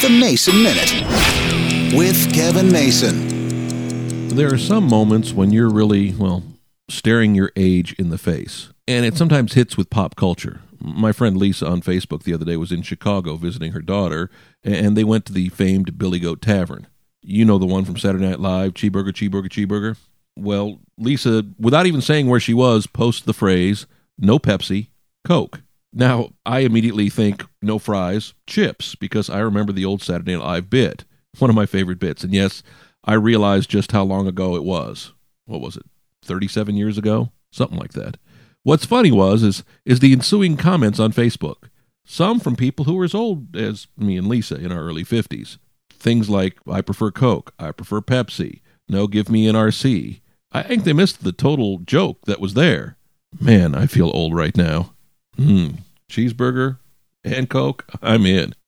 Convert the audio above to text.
The Mason Minute with Kevin Mason. There are some moments when you're really, staring your age in the face. And it sometimes hits with pop culture. My friend Lisa on Facebook the other day was in Chicago visiting her daughter, and they went to the famed Billy Goat Tavern. You know the one from Saturday Night Live, cheeseburger, cheeseburger, cheeseburger? Well, Lisa, without even saying where she was, posts the phrase, no Pepsi, Coke. Now, I immediately think, no fries, chips, because I remember the old Saturday Night Live bit, one of my favorite bits. And yes, I realized just how long ago it was. What was it, 37 years ago? Something like that. What's funny is the ensuing comments on Facebook. Some from people who were as old as me and Lisa in our early 50s. Things like, I prefer Coke, I prefer Pepsi, no, give me an RC. I think they missed the total joke that was there. Man, I feel old right now. Cheeseburger and Coke, I'm in.